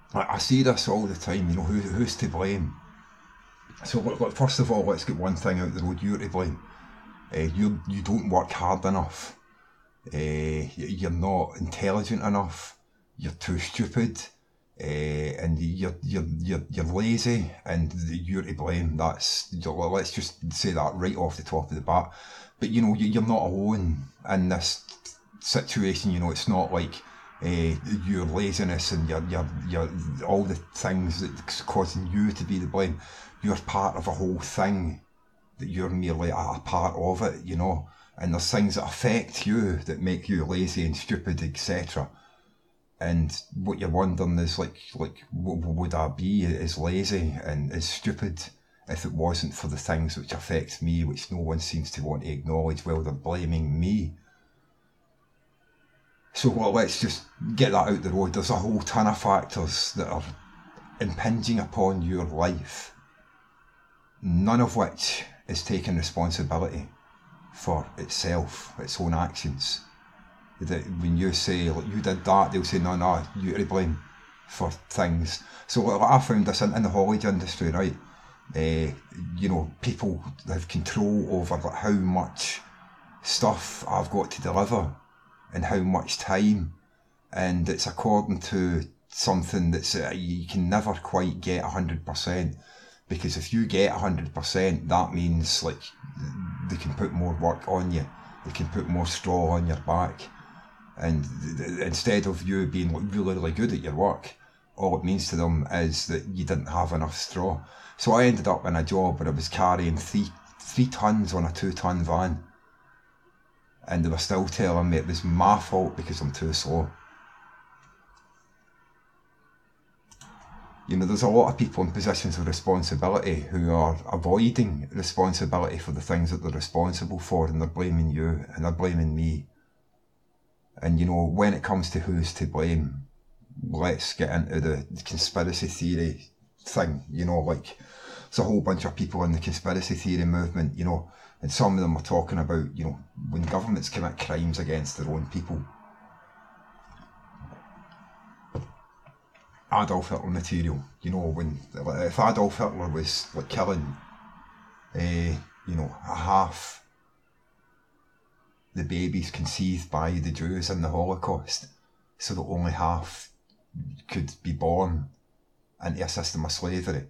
I see this all the time, who's to blame? So look, first of all, let's get one thing out the road. You're to blame. You don't work hard enough. You're not intelligent enough. You're too stupid. And you're lazy, and you're to blame. Let's just say that right off the top of the bat. But you're not alone in this situation. It's not like your laziness and your all the things that's causing you to be the blame. You're part of a whole thing, that you're merely a part of it, and there's things that affect you that make you lazy and stupid, etc. And what you're wondering is like would I be as lazy and as stupid if it wasn't for the things which affect me, which no one seems to want to acknowledge? Well, they're blaming me. So let's just get that out the road. There's a whole ton of factors that are impinging upon your life, none of which is taking responsibility for itself, its own actions. That when you say, like, you did that, they'll say, no, you're to blame for things. So I found this in the haulage industry, right? People have control over how much stuff I've got to deliver and how much time, and it's according to something that's you can never quite get 100%, because if you get 100%, that means like they can put more work on you, they can put more straw on your back, and instead of you being like really, really good at your work, all it means to them is that you didn't have enough straw. So I ended up in a job where I was carrying three tons on a 2-ton van, and they were still telling me it was my fault because I'm too slow. There's a lot of people in positions of responsibility who are avoiding responsibility for the things that they're responsible for, and they're blaming you and they're blaming me. And when it comes to who's to blame, let's get into the conspiracy theory thing. Like, there's a whole bunch of people in the conspiracy theory movement, and some of them are talking about, when governments commit crimes against their own people. Adolf Hitler material, if Adolf Hitler was like killing, half the babies conceived by the Jews in the Holocaust, so that only half could be born into a system of slavery,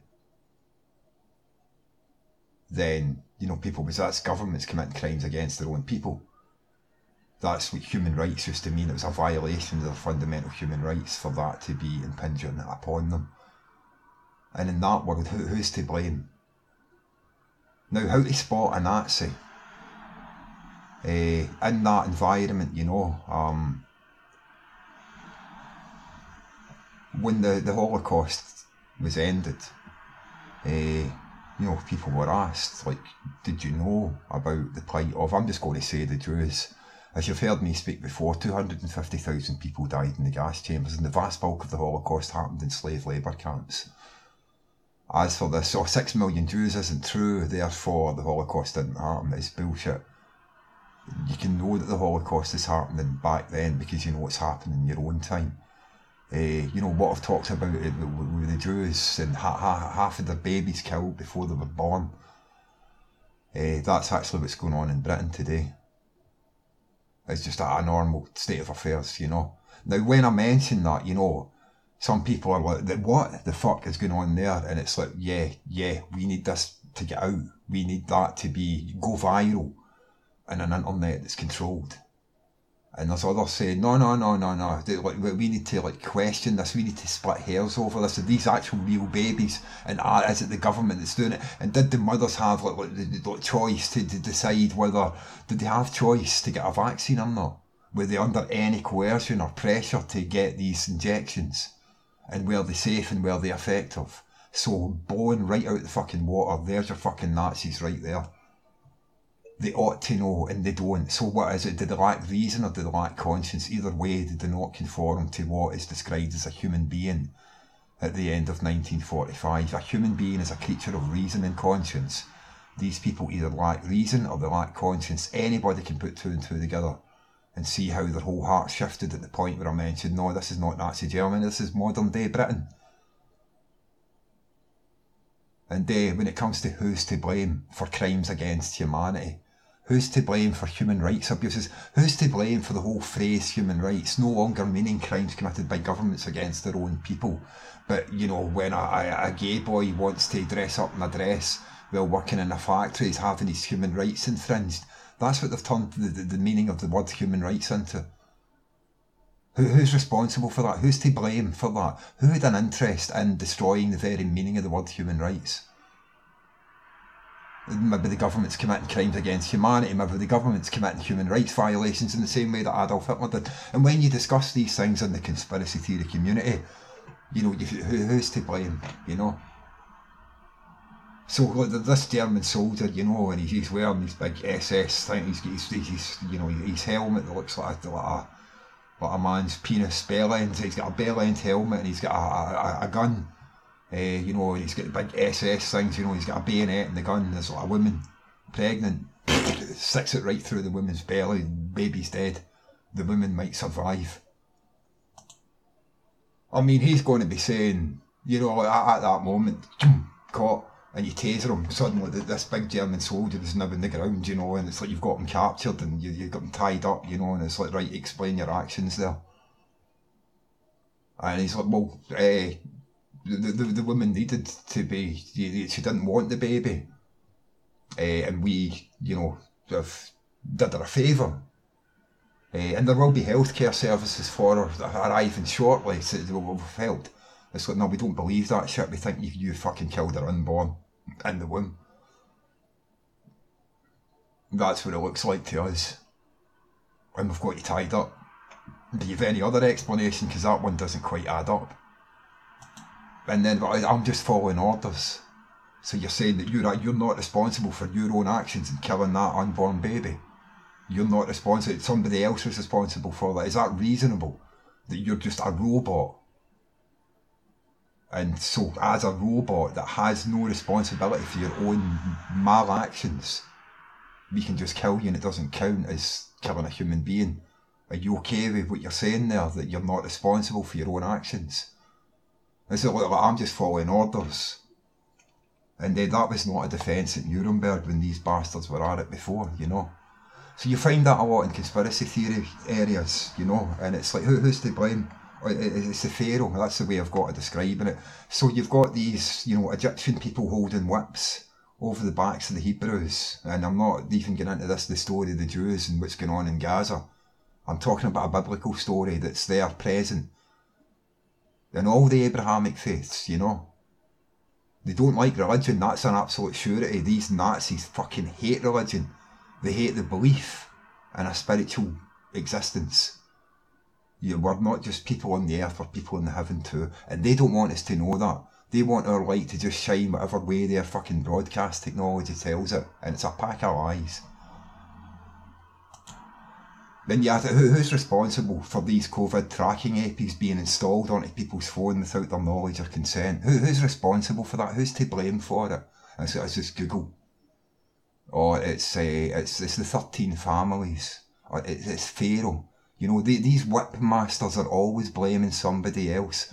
then, that's governments committing crimes against their own people. That's what human rights used to mean. It was a violation of their fundamental human rights for that to be impinging upon them. And in that world, who's to blame? Now, how to spot a Nazi in that environment, when the Holocaust was ended, people were asked, like, did you know about the plight of, I'm just going to say, the Jews? As you've heard me speak before, 250,000 people died in the gas chambers, and the vast bulk of the Holocaust happened in slave labour camps. As for this, 6 million Jews isn't true, therefore the Holocaust didn't happen, it's bullshit. You can know that the Holocaust is happening back then because you know what's happening in your own time. What I've talked about it with the Jews, and half of their babies killed before they were born. That's actually what's going on in Britain today. It's just a normal state of affairs, Now, when I mention that, some people are like, what the fuck is going on there? And it's like, yeah, we need this to get out. We need that to go viral in an internet that's controlled. And there's others saying, no. We need to question this. We need to split hairs over this. Are these actual real babies? And is it the government that's doing it? And did the mothers have the choice to decide whether, did they have choice to get a vaccine or not? Were they under any coercion or pressure to get these injections? And were they safe and were they effective? So blowing right out the fucking water, there's your fucking Nazis right there. They ought to know and they don't. So what is it? Do they lack reason or do they lack conscience? Either way, they do not conform to what is described as a human being at the end of 1945. A human being is a creature of reason and conscience. These people either lack reason or they lack conscience. Anybody can put 2 and 2 together and see how their whole heart shifted at the point where I mentioned, no, this is not Nazi Germany, this is modern day Britain. And when it comes to who's to blame for crimes against humanity, who's to blame for human rights abuses, who's to blame for the whole phrase human rights no longer meaning crimes committed by governments against their own people, but, you know, when a gay boy wants to dress up in a dress while working in a factory, he's having his human rights infringed. That's what they've turned the meaning of the word human rights into. Who's responsible for that? Who's to blame for that? Who had an interest in destroying the very meaning of the word human rights? Maybe the government's committing crimes against humanity, maybe the government's committing human rights violations in the same way that Adolf Hitler did. And when you discuss these things in the conspiracy theory community, you know, who's to blame, you know? So this German soldier, you know, and he's wearing these big SS thing, he's you know, his helmet that looks like a man's penis bell end. He's got a bell end helmet and he's got a gun, you know, and he's got the big SS things, you know, he's got a bayonet in the gun. There's like a woman pregnant, sticks it right through the woman's belly, baby's dead. The woman might survive. I mean, he's going to be saying, you know, at that moment, caught, and you taser him, suddenly this big German soldier is now in the ground, you know, and it's like you've got him captured and you've got him tied up, you know, and it's like, right, explain your actions there. And he's like, well, the woman needed to be, she didn't want the baby, and we, you know, did her a favour. And there will be healthcare services for her arriving shortly, so we've helped. It's like, no, we don't believe that shit. We think you fucking killed her unborn in the womb. That's what it looks like to us. And we've got you tied up. Do you have any other explanation? Because that one doesn't quite add up. And then I'm just following orders. So you're saying that you're not responsible for your own actions in killing that unborn baby. You're not responsible. Somebody else is responsible for that. Is that reasonable? That you're just a robot? And so as a robot that has no responsibility for your own malactions, we can just kill you and it doesn't count as killing a human being. Are you okay with what you're saying there, that you're not responsible for your own actions? Is it like I'm just following orders? And then that was not a defence at Nuremberg when these bastards were at it before, you know. So you find that a lot in conspiracy theory areas, you know, and it's like, who's to blame? It's the Pharaoh, that's the way I've got to describing it. So you've got these, you know, Egyptian people holding whips over the backs of the Hebrews, and I'm not even getting into the story of the Jews and what's going on in Gaza. I'm talking about a biblical story that's there present in all the Abrahamic faiths, you know. They don't like religion, that's an absolute surety. These Nazis fucking hate religion. They hate the belief in a spiritual existence. We're not just people on the earth, we're people in the heaven too. And they don't want us to know that. They want our light to just shine whatever way their fucking broadcast technology tells it. And it's a pack of lies. Then who's responsible for these COVID tracking APs being installed onto people's phone without their knowledge or consent? Who's responsible for that? Who's to blame for it? It's just Google. Or it's the 13 families. Or it's Pharaoh. You know, these whip masters are always blaming somebody else.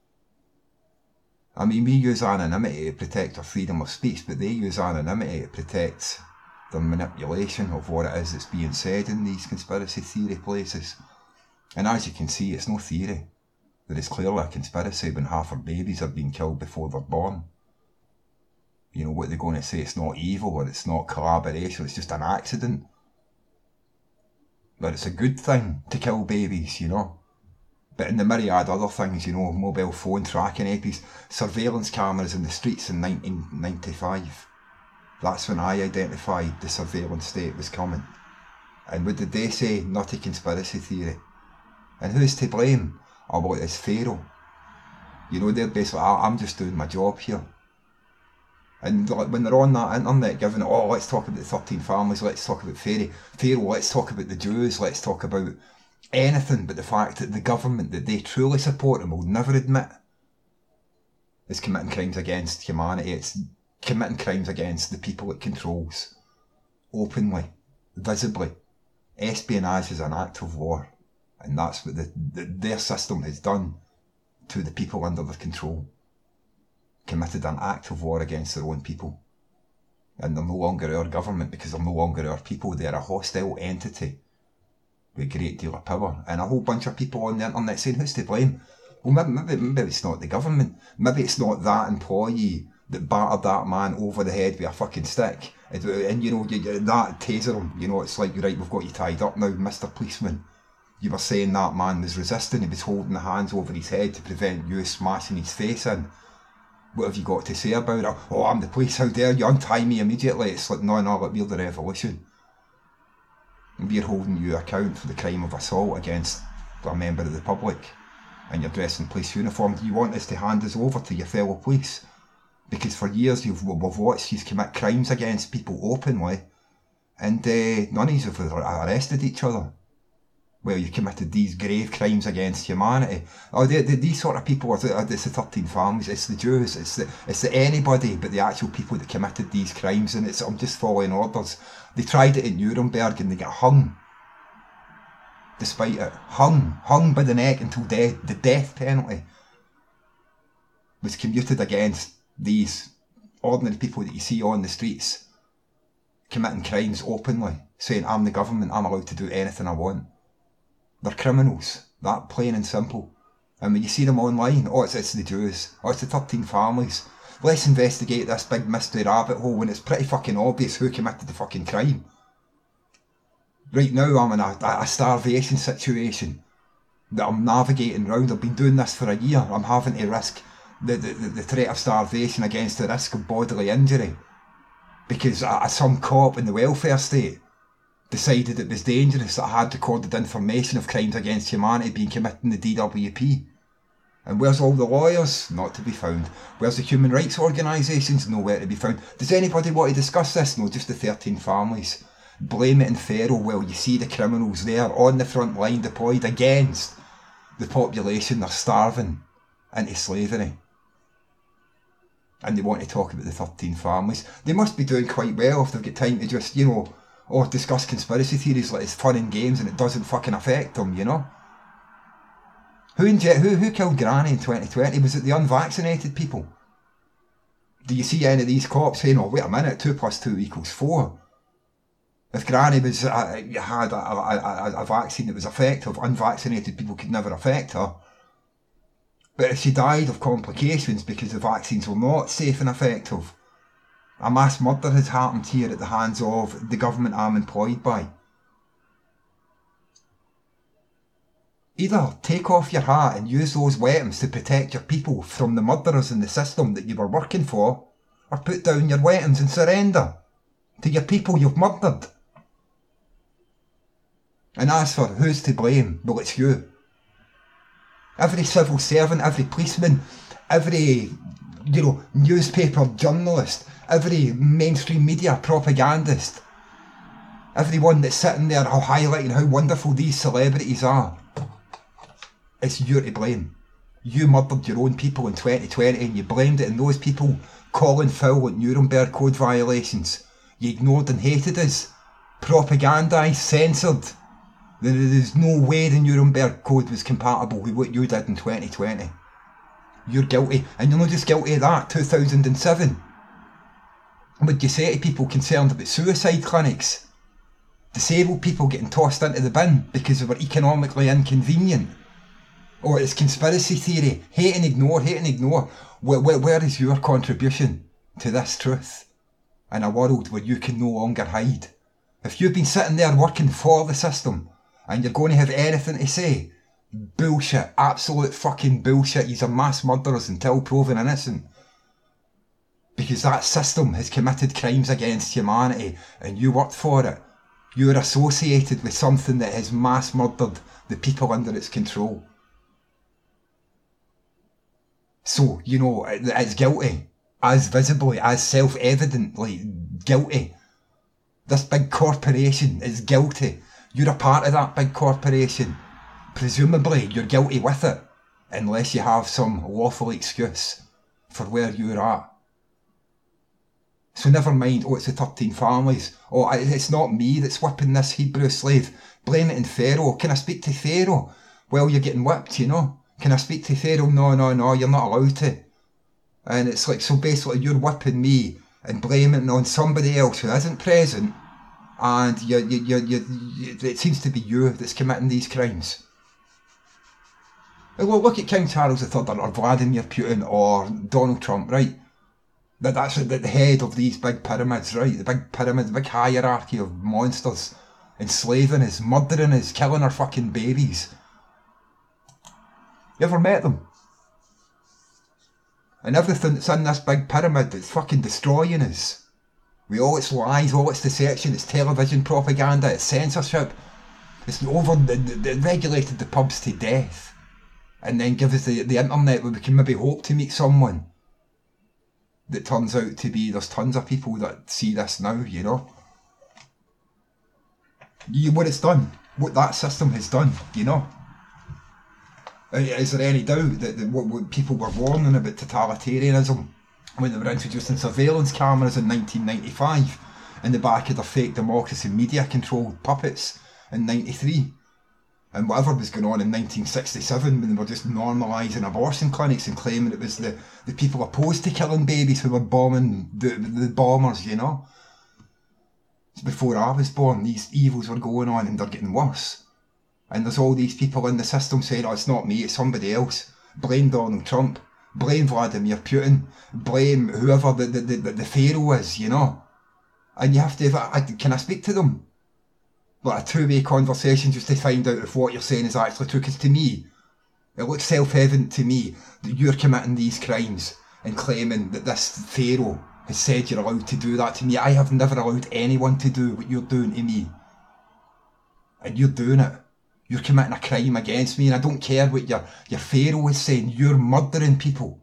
I mean, we use anonymity to protect our freedom of speech, but they use anonymity to protect the manipulation of what it is that's being said in these conspiracy theory places. And as you can see, it's no theory. There is clearly a conspiracy when half our babies are being killed before they're born. You know, what they're going to say, it's not evil or it's not collaboration, it's just an accident. But it's a good thing to kill babies, you know. But in the myriad other things, you know, mobile phone tracking APs, surveillance cameras in the streets in 1995. That's when I identified the surveillance state was coming. And what did they say? Not a conspiracy theory. And who's to blame? Oh, well, it's Pharaoh. You know, they're basically, I'm just doing my job here. And when they're on that internet giving it, oh, let's talk about the 13 families, let's talk about Pharaoh, let's talk about the Jews, let's talk about anything but the fact that the government that they truly support and will never admit is committing crimes against humanity. It's committing crimes against the people it controls. Openly, visibly. Espionage is an act of war. And that's what their system has done to the people under their control. committed an act of war against their own people. And they're no longer our government because they're no longer our people. They're a hostile entity with a great deal of power. And a whole bunch of people on the internet saying, who's to blame? Well, maybe it's not the government. Maybe it's not that employee that battered that man over the head with a fucking stick. And that taser him, it's like, right, we've got you tied up now, Mr. Policeman. You were saying that man was resisting, he was holding the hands over his head to prevent you smashing his face in. What have you got to say about it? Oh, I'm the police, how dare you untie me immediately? It's like, no, we're the revolution. And we're holding you account for the crime of assault against a member of the public. And you're dressed in police uniform. Do you want us to hand us over to your fellow police? Because for years we've watched you commit crimes against people openly, and none of you have arrested each other. Well, you committed these grave crimes against humanity. Oh, these sort of people, it's the 13 families, it's the Jews, it's the anybody but the actual people that committed these crimes, and I'm just following orders. They tried it in Nuremberg and they got hung. Despite it, hung by the neck until dead. The death penalty was commuted against these ordinary people that you see on the streets committing crimes openly, saying, I'm the government, I'm allowed to do anything I want. They're criminals, that plain and simple. And when you see them online, it's the Jews, it's the 13 families. Let's investigate this big mystery rabbit hole when it's pretty fucking obvious who committed the fucking crime. Right now I'm in a starvation situation that I'm navigating round. I've been doing this for a year. I'm having to risk the threat of starvation against the risk of bodily injury because some cop in the welfare state decided it was dangerous that I had recorded information of crimes against humanity being committed in the DWP. And where's all the lawyers? Not to be found. Where's the human rights organisations? Nowhere to be found. Does anybody want to discuss this? No, just the 13 families. Blame it in Pharaoh. Well, you see the criminals there on the front line deployed against the population. They're starving into slavery. And they want to talk about the 13 families. They must be doing quite well if they've got time to just, or discuss conspiracy theories like it's fun and games and it doesn't fucking affect them, Who killed Granny in 2020? Was it the unvaccinated people? Do you see any of these cops saying, oh, wait a minute, 2 + 2 = 4? If Granny had a vaccine that was effective, unvaccinated people could never affect her. But if she died of complications because the vaccines were not safe and effective, a mass murder has happened here at the hands of the government I'm employed by. Either take off your hat and use those weapons to protect your people from the murderers in the system that you were working for, or put down your weapons and surrender to your people you've murdered. And as for who's to blame, well, it's you. Every civil servant, every policeman, every, newspaper journalist, every mainstream media propagandist, everyone that's sitting there highlighting how wonderful these celebrities are, it's you to blame. You murdered your own people in 2020 and you blamed it on those people calling foul at Nuremberg Code violations. You ignored and hated us, propagandised, censored. There's no way the Nuremberg Code was compatible with what you did in 2020. You're guilty, and you're not just guilty of that. 2007. What do you say to people concerned about suicide clinics? Disabled people getting tossed into the bin because they were economically inconvenient? Or it's conspiracy theory, hate and ignore. Where is your contribution to this truth in a world where you can no longer hide? If you've been sitting there working for the system and you're going to have anything to say, bullshit, absolute fucking bullshit. You're mass murderers until proven innocent. Because that system has committed crimes against humanity and you worked for it. You're associated with something that has mass murdered the people under its control. So, it's guilty, as visibly, as self-evidently guilty. This big corporation is guilty. You're a part of that big corporation. Presumably, you're guilty with it, unless you have some lawful excuse for where you're at. So never mind, it's the 13 families. It's not me that's whipping this Hebrew slave. Blame it on Pharaoh. Can I speak to Pharaoh? Well, you're getting whipped, Can I speak to Pharaoh? No, you're not allowed to. And it's like, so basically you're whipping me and blaming it on somebody else who isn't present, and it seems to be you that's committing these crimes. Well, look at King Charles III or Vladimir Putin or Donald Trump, right? That's at the head of these big pyramids, right? The big pyramid, the big hierarchy of monsters, enslaving us, murdering us, killing our fucking babies. You ever met them? And everything that's in this big pyramid that's fucking destroying us. With all its lies, all its deception, its television propaganda, its censorship. It's regulated the pubs to death. And then give us the internet where we can maybe hope to meet someone that turns out to be, there's tons of people that see this now, you know. What it's done, what that system has done, you know. Is there any doubt that what people were warning about totalitarianism when they were introducing surveillance cameras in 1995 in the back of their fake democracy media controlled puppets in 93? And whatever was going on in 1967 when they were just normalising abortion clinics and claiming it was the people opposed to killing babies who were bombing the bombers, you know. It's before I was born, these evils were going on and they're getting worse. And there's all these people in the system saying, oh, it's not me, it's somebody else. Blame Donald Trump, blame Vladimir Putin, blame whoever the pharaoh is, you know. And you have to, can I speak to them? Like a two-way conversation just to find out if what you're saying is actually true. Because to me, it looks self-evident to me that you're committing these crimes and claiming that this pharaoh has said you're allowed to do that to me. I have never allowed anyone to do what you're doing to me. And you're doing it. You're committing a crime against me, and I don't care what your pharaoh is saying. You're murdering people.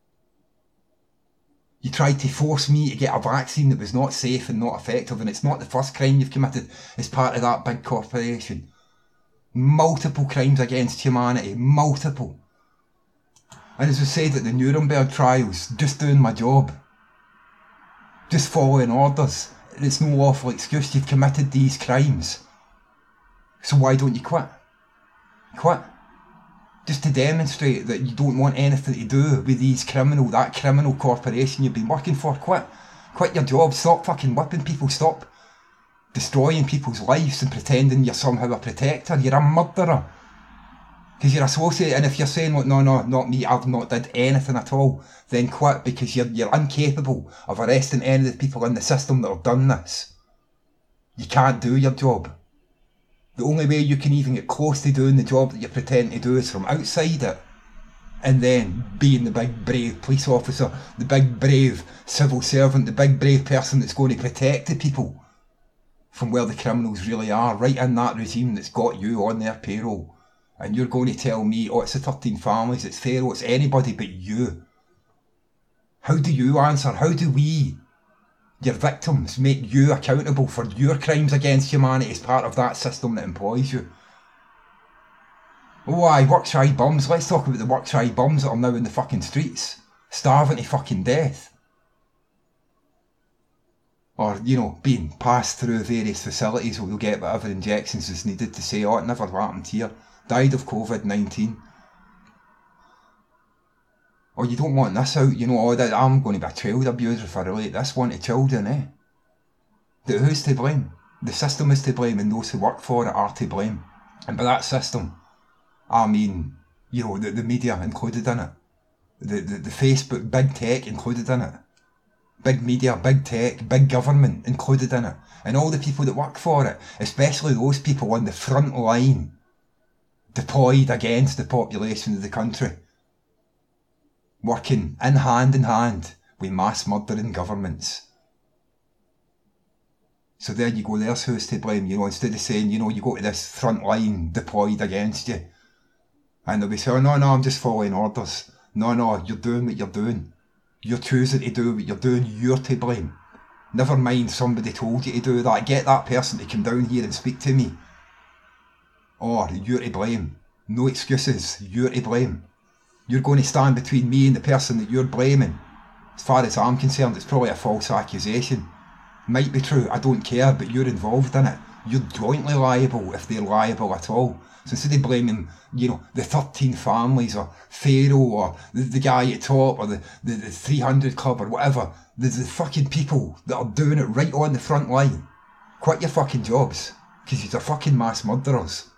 You tried to force me to get a vaccine that was not safe and not effective, and it's not the first crime you've committed as part of that big corporation. Multiple crimes against humanity. Multiple. And as I said at the Nuremberg trials, just doing my job. Just following orders. It's no lawful excuse. You've committed these crimes. So why don't you quit? Quit. Just to demonstrate that you don't want anything to do with that criminal corporation you've been working for. Quit. Quit your job. Stop fucking whipping people. Stop destroying people's lives and pretending you're somehow a protector. You're a murderer. Because you're associated, and if you're saying, well, no, not me, I've not did anything at all, then quit, because you're incapable of arresting any of the people in the system that have done this. You can't do your job. The only way you can even get close to doing the job that you're pretending to do is from outside it. And then being the big brave police officer, the big brave civil servant, the big brave person that's going to protect the people from where the criminals really are, right in that regime that's got you on their payroll. And you're going to tell me, oh, it's the 13 families, it's Pharaoh, it's anybody but you. How do you answer? How do we, your victims, make you accountable for your crimes against humanity as part of that system that employs you? Oh aye, work-shy bums. Let's talk about the work-shy bums that are now in the fucking streets, starving to fucking death. Or, you know, being passed through various facilities where you'll get whatever injections is needed to say, oh, it never happened here. Died of COVID-19. Or you don't want this out, you know, oh, I'm going to be a child abuser if I relate this one to children, eh? Who's to blame? The system is to blame, and those who work for it are to blame. And by that system, I mean, you know, the media included in it. The Facebook, big tech included in it. Big media, big tech, big government included in it. And all the people that work for it, especially those people on the front line, deployed against the population of the country. Working in hand with mass murdering governments. So there you go, there's who's to blame, you know, instead of saying, you know, you go to this front line deployed against you. And they'll be saying, no, I'm just following orders. No, you're doing what you're doing. You're choosing to do what you're doing, you're to blame. Never mind somebody told you to do that. Get that person to come down here and speak to me. Or you're to blame. No excuses, you're to blame. You're going to stand between me and the person that you're blaming. As far as I'm concerned, it's probably a false accusation. Might be true, I don't care, but you're involved in it. you're jointly liable if they're liable at all. So instead of blaming, the 13 families or Pharaoh or the guy at top or the 300 club or whatever, there's the fucking people that are doing it right on the front line. Quit your fucking jobs, because you're fucking mass murderers.